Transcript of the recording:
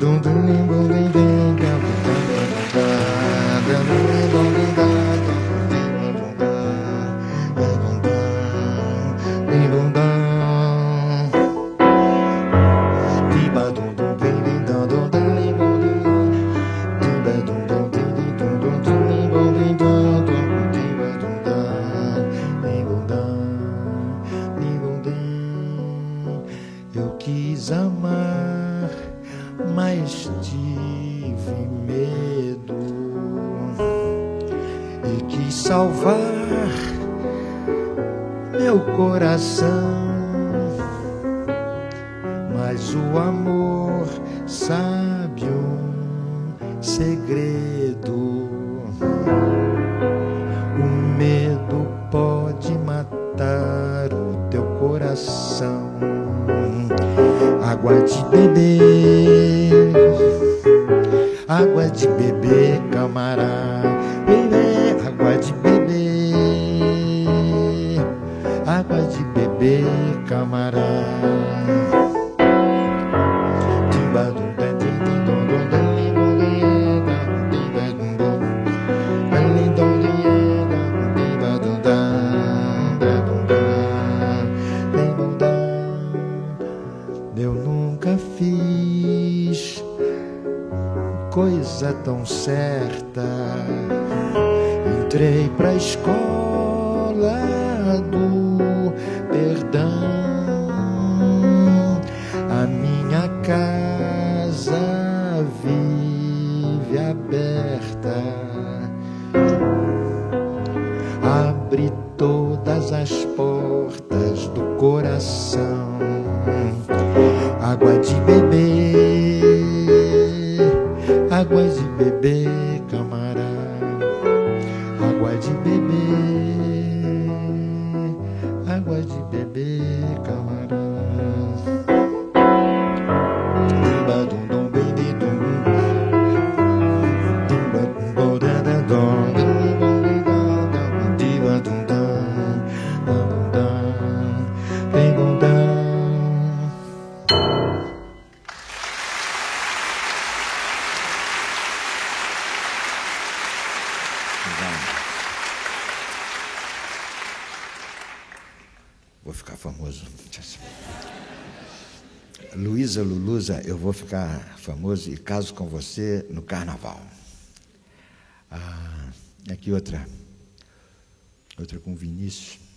Eu quis amar, mas tive medo e quis salvar meu coração, mas o amor sabe um segredo. O medo pode matar o teu coração. Água de beber, água de beber, camarada, beber, água de beber, água de beber, camarada. Eu nunca fiz coisa tão certa. Entrei pra escola do perdão. A minha casa vive aberta. Abre todas as portas do coração. Água de beber, água de beber, camarada. Água de beber, água de beber, camarada. Dum baby dum, dum dum da da dum, diva dum dum, bem dum dum. Vou ficar famoso. Luísa Lulusa, eu vou ficar famoso e caso com você no carnaval. Aqui outra com Vinícius.